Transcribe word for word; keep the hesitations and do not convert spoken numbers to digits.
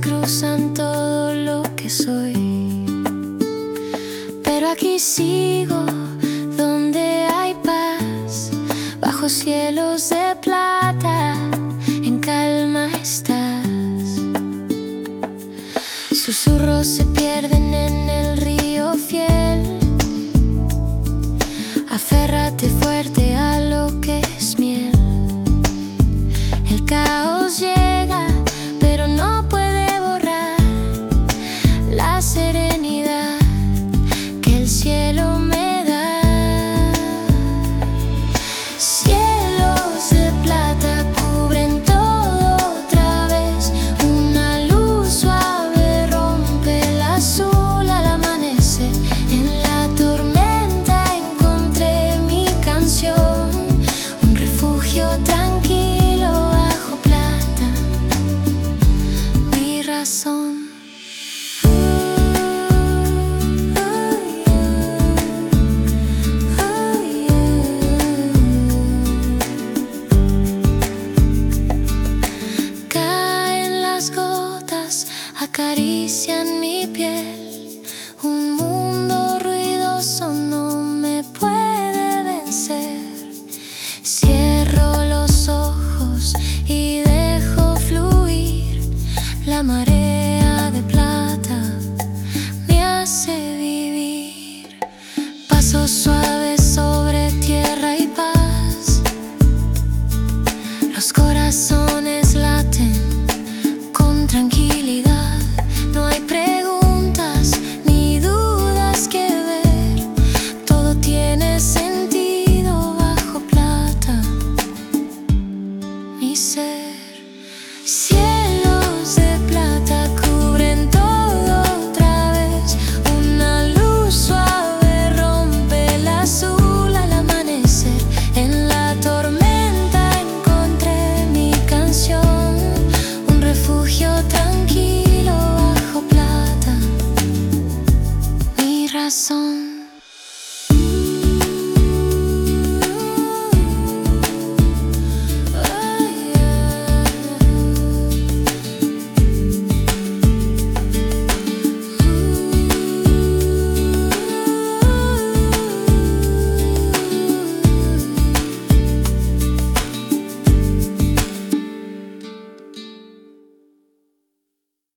cruzan todo lo que soy, pero aquí sigo donde hay paz, bajo cielos de plata, en calma estás. Susurros se pierden en el río fiel. Aférrate fuerte a lo que es miel. El caos llega, pero no puede borrar la serenidad que el cielo me da. Cielos de plata cubren todo otra vez. Una luz suave rompe el azul al amanecer. En la tormenta encontré mi canción, un refugio tranquilo bajo plata, mi razón. Acarician mi piel, un mundo ruidoso no me puede vencer. Cierro los ojos y dejo fluir. La marea de plata me hace vivir. Pasos suaves sobre tierra y paz. Los corazones laten con tranquilidad. No hay preguntas ni dudas que ver. Todo tiene sentido bajo plata, mi ser. Cielos de plata cubren todo otra vez. Una luz suave rompe el azul al amanecer. En la tormenta encontré mi canción, un refugio tranquilo, razón.